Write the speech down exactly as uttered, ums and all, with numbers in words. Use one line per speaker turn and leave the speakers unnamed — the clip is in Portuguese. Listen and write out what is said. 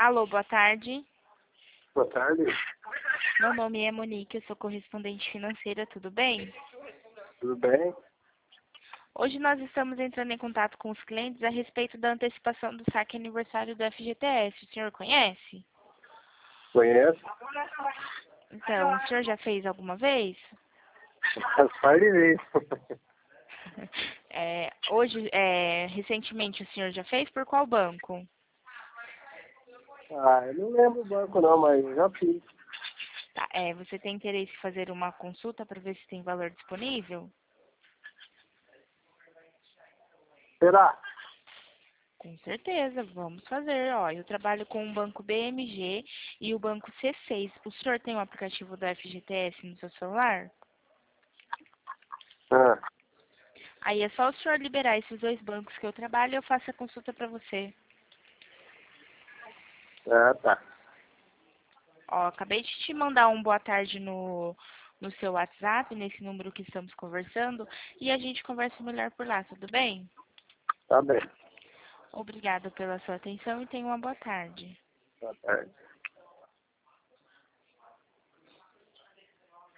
Alô, boa tarde.
Boa tarde.
Meu nome é Monique, eu sou correspondente financeira, tudo bem?
Tudo bem?
Hoje nós estamos entrando em contato com os clientes a respeito da antecipação do saque aniversário do F G T S. O senhor conhece?
Conheço?
Então, o senhor já fez alguma vez?
Faz par de vez.
É, hoje, é, recentemente, o senhor já fez? Por qual banco?
Ah, eu não lembro o banco não, mas eu já fiz.
Tá, é, você tem interesse em fazer uma consulta para ver se tem valor disponível?
Será?
Com certeza, vamos fazer. Ó, eu trabalho com o banco B M G e o banco C seis. O senhor tem o aplicativo do F G T S no seu celular?
Ah,
Aí é só o senhor liberar esses dois bancos que eu trabalho e eu faço a consulta para você.
ah, tá.
Ó, acabei de te mandar um boa tarde no, no seu WhatsApp, nesse número que estamos conversando, e a gente conversa melhor por lá, tudo bem?
Tá bem.
Obrigada pela sua atenção e tenha uma boa tarde.
Boa tarde.